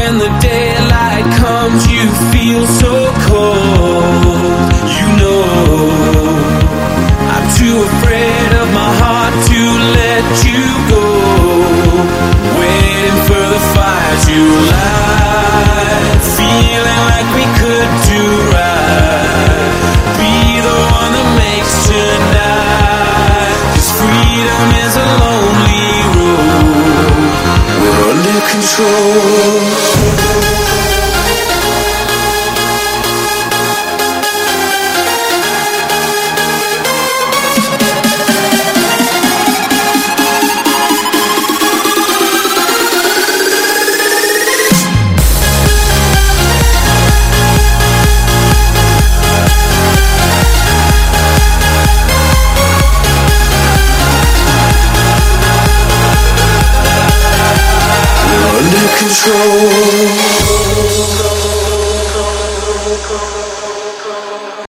when the daylight comes, you feel so cold. You know, I'm too afraid of my heart to let you go. Waiting for the fire to light, feeling like we could do right. Be the one that makes tonight, 'cause freedom is a lonely road. We're under control. Control.